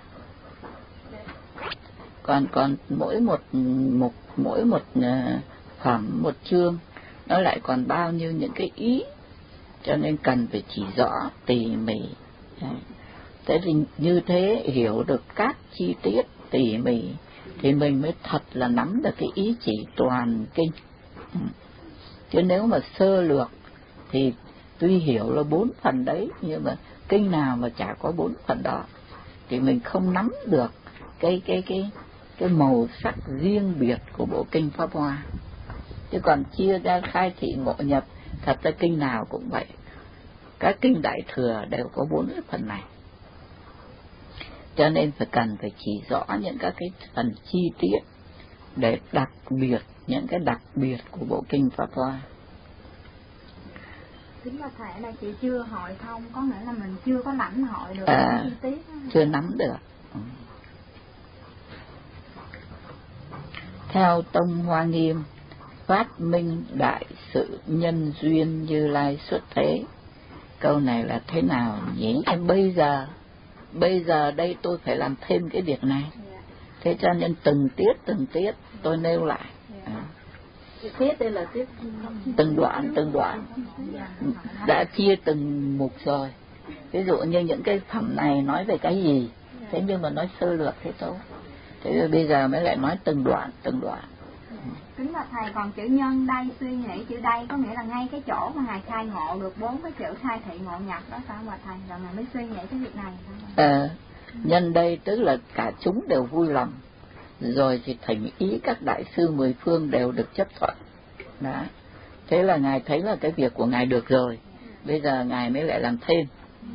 Còn mỗi một phẩm, một chương nó lại còn bao nhiêu những cái ý, cho nên cần phải chỉ rõ tỉ mỉ. Thế thì như thế hiểu được các chi tiết tỉ mỉ thì mình mới thật là nắm được cái ý chỉ toàn kinh. Chứ nếu mà sơ lược thì tuy hiểu là 4 phần đấy, nhưng mà kinh nào mà chả có 4 phần đó thì mình không nắm được cái màu sắc riêng biệt của bộ kinh Pháp Hoa. Chứ còn chia ra khai, thị, ngộ, nhập, thật ra kinh nào cũng vậy. Các kinh Đại Thừa đều có 4 cái phần này. Cho nên cần phải chỉ rõ những các cái phần chi tiết để đặc biệt, những cái đặc biệt của bộ kinh Pháp Hoa. Chính là thầy là chị chưa hội thông, có nghĩa là mình chưa có lãnh hội được chi tiết đó. Chưa nắm được. Theo Tông Hoa Nghiêm, phát minh đại sự nhân duyên Như Lai xuất thế. Câu này là thế nào nhỉ? Bây giờ bây giờ đây tôi phải làm thêm cái việc này. Thế cho nên từng tiết tôi nêu lại. Tiết đây là tiết từng đoạn đã chia từng mục rồi. Ví dụ như những cái phẩm này nói về cái gì, thế nhưng mà nói sơ lược thế thôi. Thế bây giờ mới lại nói từng đoạn. Kính là thầy, còn chữ nhân đây, suy nghĩ chữ đây có nghĩa là ngay cái chỗ mà ngài khai ngộ được 4 cái chữ khai thị ngộ nhập đó phải không ạ thầy? Rồi ngài mới suy nghĩ cái việc này. Nhân đây tức là cả chúng đều vui lòng, rồi thì thỉnh ý các đại sư mười phương đều được chấp thuận. Đó. Thế là ngài thấy là cái việc của ngài được rồi, bây giờ ngài mới lại làm thêm.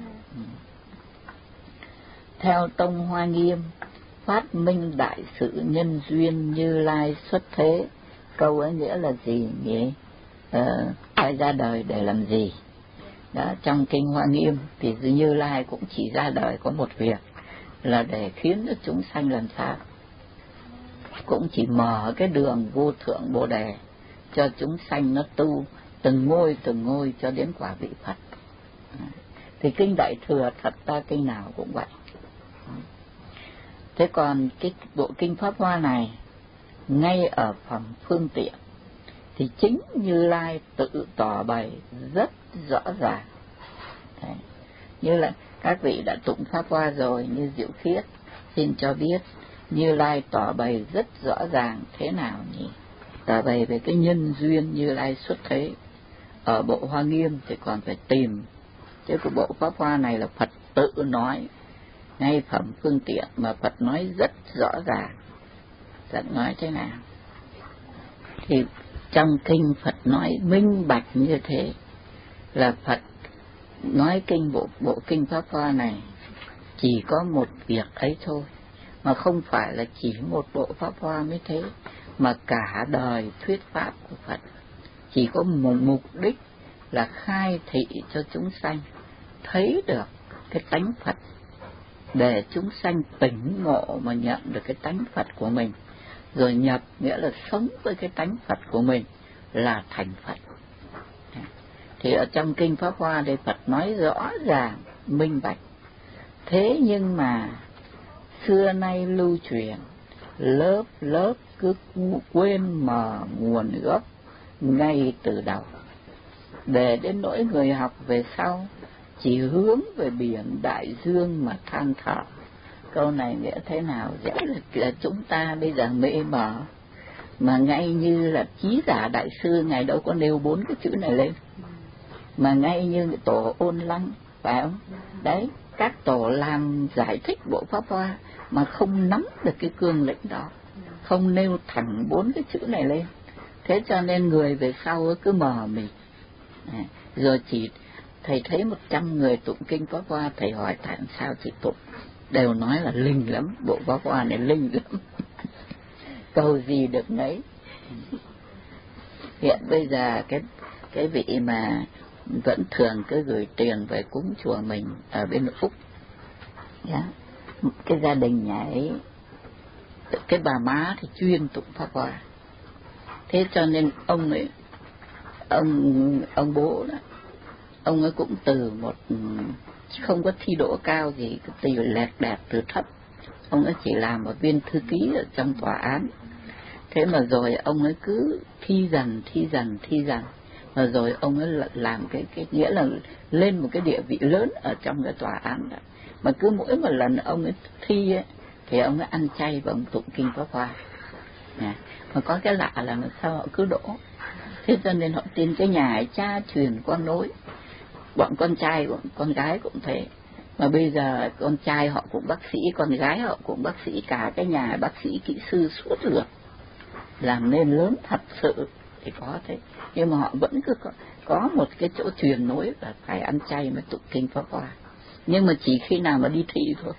Theo tông Hoa Nghiêm, phát minh đại sự nhân duyên Như Lai xuất thế. Câu ấy nghĩa là gì nhỉ? Ai ra đời để làm gì? Đó, trong kinh Hoa Nghiêm thì Như Lai cũng chỉ ra đời có một việc là để khiến cho chúng sanh làm sao? Cũng chỉ mở cái đường vô thượng Bồ Đề cho chúng sanh nó tu từng ngôi cho đến quả vị Phật. Thì kinh Đại Thừa thật ra kinh nào cũng vậy. Thế còn cái bộ kinh Pháp Hoa này, ngay ở phẩm phương tiện thì chính Như Lai tự tỏ bày rất rõ ràng. Đấy. Như là các vị đã tụng Pháp Hoa rồi, như Diệu Khiết xin cho biết Như Lai tỏ bày rất rõ ràng thế nào nhỉ? Tỏ bày về cái nhân duyên Như Lai xuất thế. Ở bộ Hoa Nghiêm thì còn phải tìm, chứ cái bộ Pháp Hoa này là Phật tự nói, ngay phẩm phương tiện mà Phật nói rất rõ ràng. Phật nói thế nào? Thì trong kinh Phật nói minh bạch như thế, là Phật nói kinh bộ kinh Pháp Hoa này chỉ có một việc ấy thôi, mà không phải là chỉ một bộ Pháp Hoa mới thế, mà cả đời thuyết pháp của Phật chỉ có một mục đích là khai thị cho chúng sanh thấy được cái tánh Phật, để chúng sanh tỉnh ngộ mà nhận được cái tánh Phật của mình, rồi nhập nghĩa là sống với cái tánh Phật của mình là thành Phật. Thì ở trong kinh Pháp Hoa đây Phật nói rõ ràng minh bạch. Thế nhưng mà xưa nay lưu truyền lớp lớp cứ quên mờ nguồn gốc ngay từ đầu, để đến nỗi người học về sau chỉ hướng về biển đại dương mà than thở. Câu này nghĩa thế nào? Dễ là chúng ta bây giờ mê mờ, mà ngay như là Chí Giả đại sư ngài đâu có nêu 4 cái chữ này lên, mà ngay như tổ Ôn Lăng, phải không? Đấy, các tổ làm giải thích bộ Pháp Hoa mà không nắm được cái cương lĩnh đó, không nêu thẳng 4 cái chữ này lên. Thế cho nên người về sau cứ mờ mịt. Rồi chỉ thầy thấy 100 người tụng kinh Pháp Hoa, thầy hỏi tại sao chị tụng, đều nói là linh lắm, bộ Pháp Hoa này linh lắm. Câu gì được nấy. Hiện bây giờ cái vị mà vẫn thường cứ gửi tiền về cúng chùa mình ở bên Úc, cái gia đình nhà ấy, cái bà má thì chuyên tụng Pháp Hoa. Thế cho nên ông ấy, ông bố đó, ông ấy cũng từ một không có thi đỗ cao gì, từ lẹt đẹt từ thấp, ông ấy chỉ làm một viên thư ký ở trong tòa án. Thế mà rồi ông ấy cứ thi dần, và rồi ông ấy làm cái nghĩa là lên một cái địa vị lớn ở trong cái tòa án đó. Mà cứ mỗi một lần ông ấy thi ấy, thì ông ấy ăn chay và ông tụng kinh Pháp Hoa. Mà có cái lạ là sao họ cứ đỗ. Thế cho nên họ tin cái nhà ấy cha truyền con nối, bọn con trai con gái cũng thế. Mà bây giờ con trai họ cũng bác sĩ, con gái họ cũng bác sĩ, cả cái nhà bác sĩ kỹ sư suốt lượt, làm nên lớn thật sự thì có thế. Nhưng mà họ vẫn cứ có một cái chỗ truyền nối là phải ăn chay mới tụng kinh Pháp Hoa, nhưng mà chỉ khi nào mà đi thị thôi.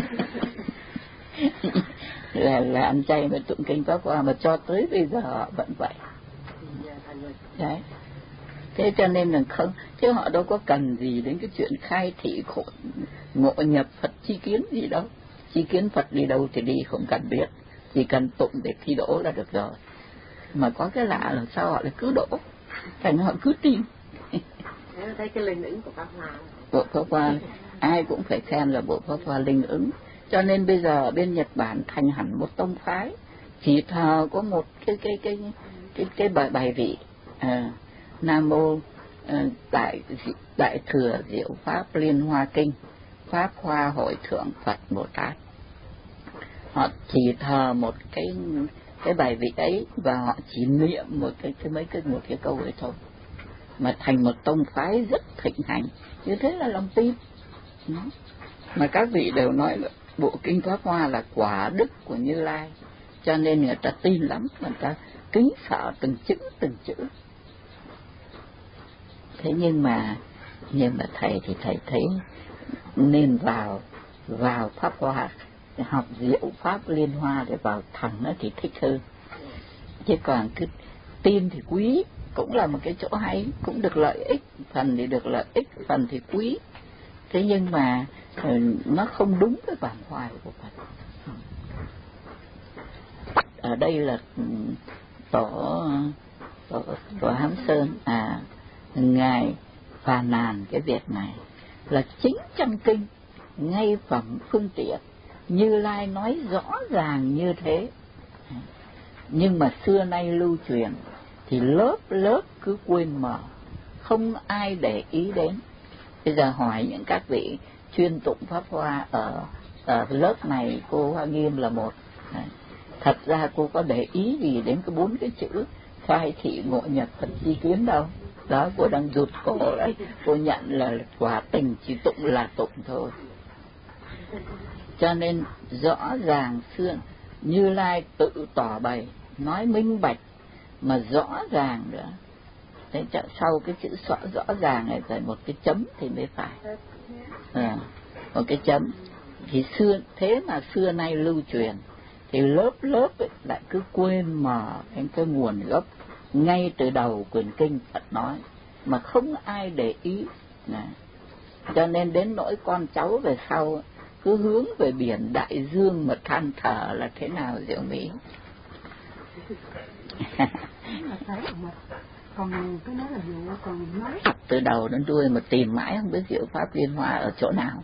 là ăn chay mới tụng kinh Pháp Hoa, mà cho tới bây giờ họ vẫn vậy. Đấy. Thế cho nên là không, chứ họ đâu có cần gì đến cái chuyện khai thị ngộ nhập Phật chi kiến gì đâu. Chi kiến Phật đi đâu thì đi, không cần biết, chỉ cần tụng để thi đỗ là được rồi. Mà có cái lạ là sao họ lại cứ đỗ, thành họ cứ tin. Thấy cái linh ứng của Pháp Hoa. Của Pháp Hoa ai cũng phải khen là bộ Pháp Hoa linh ứng. Cho nên bây giờ ở bên Nhật Bản thành hẳn một tông phái, chỉ thờ có một cái bài vị Nam Mô Đại Thừa Diệu Pháp Liên Hoa Kinh, Pháp Hoa Hội Thượng Phật Bồ Tát. Họ chỉ thờ một cái bài vị ấy, và họ chỉ niệm một cái câu ấy thôi, mà thành một tông phái rất thịnh hành. Như thế là lòng tin. Mà các vị đều nói là bộ kinh Pháp Hoa là quả đức của Như Lai, cho nên người ta tin lắm, người ta kính sợ từng chữ. Thế nhưng mà thầy thì thầy thấy nên vào Pháp Hoa, học Diệu Pháp Liên Hoa để vào thẳng nó thì thích hơn. Chứ còn cứ tin thì quý, cũng là một cái chỗ hay, cũng được lợi ích, phần thì được lợi ích, phần thì quý. Thế nhưng mà nó không đúng với bản hoài của Phật. Ở đây là tổ Hám Sơn ngài phàn nàn cái việc này là chính trong kinh ngay phẩm phương tiện Như Lai nói rõ ràng như thế, nhưng mà xưa nay lưu truyền thì lớp cứ quên mở, không ai để ý đến. Bây giờ hỏi những các vị chuyên tụng Pháp Hoa ở lớp này, cô Hoa Nghiêm là một. Thật ra cô có để ý gì đến cái 4 cái chữ khai thị ngộ nhập Phật di kiến đâu. Đó, cô đang rụt cổ đấy, cô nhận là quả tình chỉ tụng là tụng thôi. Cho nên rõ ràng xưa Như Lai tự tỏ bày, nói minh bạch mà rõ ràng nữa. Thế sau cái chữ rõ ràng này phải một cái chấm thì mới phải. Một cái chấm. Thì thế mà xưa nay lưu truyền thì lớp ấy lại cứ quên mở cái nguồn gốc ngay từ đầu quyển kinh Phật nói mà không ai để ý. Cho nên đến nỗi con cháu về sau cứ hướng về biển đại dương mà than thở là thế nào Diệu Mỹ. Còn cái nói là Diệu, còn nói từ đầu đến đuôi mà tìm mãi không biết Diệu Pháp Liên Hoa ở chỗ nào.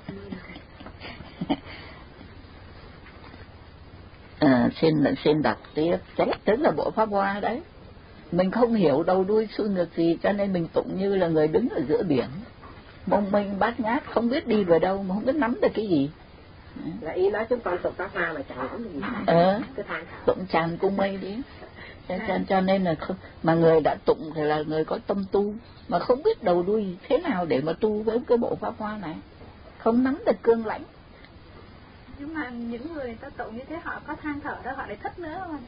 Xin đọc tiếp. Tức là bộ Pháp Hoa đấy, mình không hiểu đầu đuôi xuôi ngược gì, cho nên mình tụng như là người đứng ở giữa biển, mông mênh bát ngát, không biết đi về đâu, mà không biết nắm được cái gì. Là ý nói chúng con tụng Pháp Hoa mà chẳng nắm được gì. Tụng tràn cung mây đi. Cho nên là không, mà người đã tụng thì là người có tâm tu, mà không biết đầu đuôi thế nào để mà tu với cái bộ Pháp Hoa này, không nắm được cương lãnh. Nhưng mà những người ta tụng như thế họ có than thở đó, họ lại thích nữa không?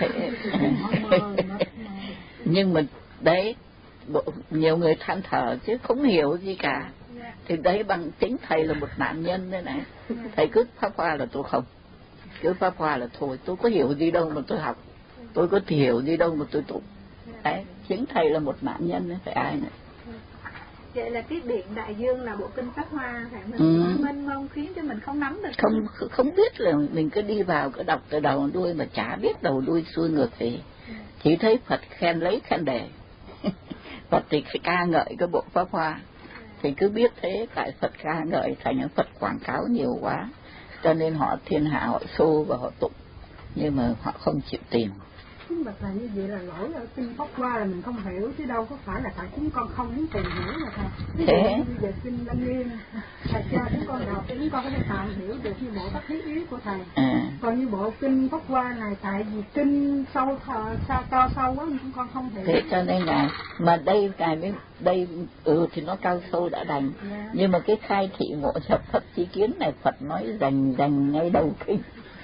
Nhưng mà đấy, nhiều người than thở chứ không hiểu gì cả. Thì đấy bằng chính thầy là một nạn nhân đây này. Thầy cứ Pháp Hoa là tôi không, cứ Pháp Hoa là thôi, tôi có hiểu gì đâu mà tôi học, tôi có hiểu gì đâu mà tôi tụng. Đấy, chính thầy là một nạn nhân đấy, phải ai nữa. Vậy là cái điện đại dương là bộ kinh Pháp Hoa, phải mình mênh mông khiến cho mình không nắm được. Không biết, là mình cứ đi vào cứ đọc từ đầu đuôi mà chả biết đầu đuôi xuôi ngược gì. Chỉ thấy Phật khen lấy khen để. Phật thì ca ngợi cái bộ Pháp Hoa, thì cứ biết thế, tại Phật ca ngợi thành Phật quảng cáo nhiều quá, cho nên họ thiên hạ họ xô và họ tụng, nhưng mà họ không chịu tìm. Chính bậc thầy như vậy là lỗi ở kinh Pháp Hoa là mình không hiểu, chứ đâu có phải là tại chúng con không muốn tìm hiểu mà thầy. Thế bây giờ kinh Lăng Nghiêm thầy cho chúng con đọc, chúng con có thể tạm hiểu được như bộ các thiết yếu của thầy. Còn như bộ kinh Pháp Hoa này, tại vì kinh sâu cao sâu quá chúng con không hiểu. Thế cho nên là mà đây ngài mới đây thì nó cao sâu đã đành, nhưng mà cái khai thị ngộ nhập Phật chi kiến này Phật nói dành ngay đầu kinh.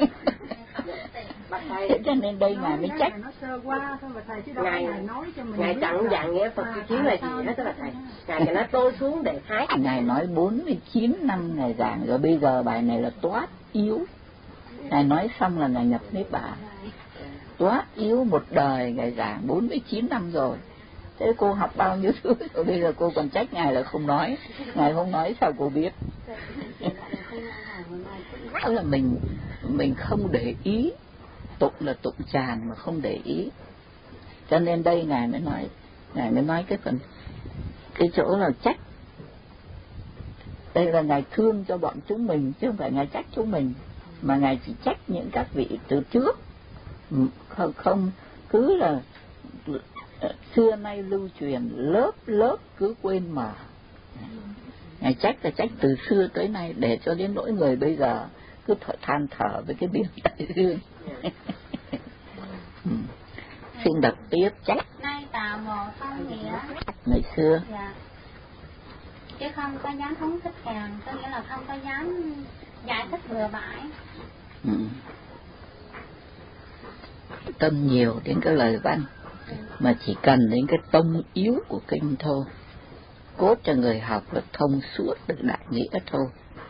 Thế cho nên đây ngài mới trách. Ngài chẳng dạng nghĩa Phật chi kiến là gì hết, tức là thầy ngài nói tôi xuống để thái. Ngài nói 49 năm ngài giảng rồi, bây giờ bài này là toát yếu. Ngài nói xong là ngài nhập niết bàn. Toát yếu một đời ngài giảng 49 năm rồi. Thế cô học bao nhiêu thứ rồi, bây giờ cô còn trách ngài là không nói. Ngài không nói sao cô biết. Đó là mình không để ý, tụng là tụng tràn mà không để ý. Cho nên đây ngài mới nói cái phần cái chỗ là trách Đây là Ngài thương cho bọn chúng mình, chứ không phải Ngài trách chúng mình, mà Ngài chỉ trách những các vị từ trước không cứ là xưa nay lưu truyền lớp lớp cứ quên mà. Ngài trách là trách từ xưa tới nay, để cho đến nỗi người bây giờ cứ than thở với cái biển đại dương. Xin đọc tiếp trách. Nay tào mồ không nghĩa Ngày xưa. Dạ. Chứ không có dám phóng thích càng, có nghĩa là không có dám giải thích bừa bãi. Tâm nhiều đến cái lời văn, mà chỉ cần đến cái tông yếu của kinh thôi, cốt cho người học được thông suốt được đại nghĩa thôi.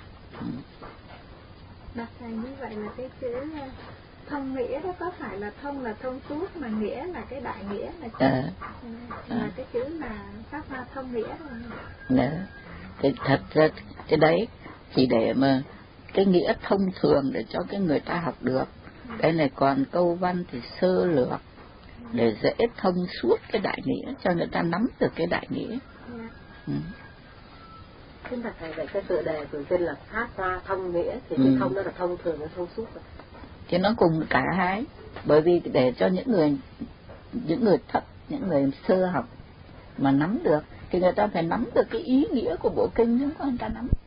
Bác thầy, như vậy là cái chữ thông nghĩa đó có phải là thông suốt, mà nghĩa là cái đại nghĩa là cái chữ là phát hoa thông nghĩa rồi. Cái thật ra cái đấy chỉ để mà cái nghĩa thông thường để cho cái người ta học được. Cái này còn câu văn thì sơ lược để dễ thông suốt cái đại nghĩa, cho người ta nắm được cái đại nghĩa. Xin bạch thầy, vậy cái tựa đề của kinh là phát hoa thông nghĩa, thì cái thông đó là thông thường hay thông suốt rồi? Thì nó cùng cả hai, bởi vì để cho những người thấp, những người sơ học mà nắm được thì người ta phải nắm được cái ý nghĩa của bộ kinh, chứ không có người ta nắm.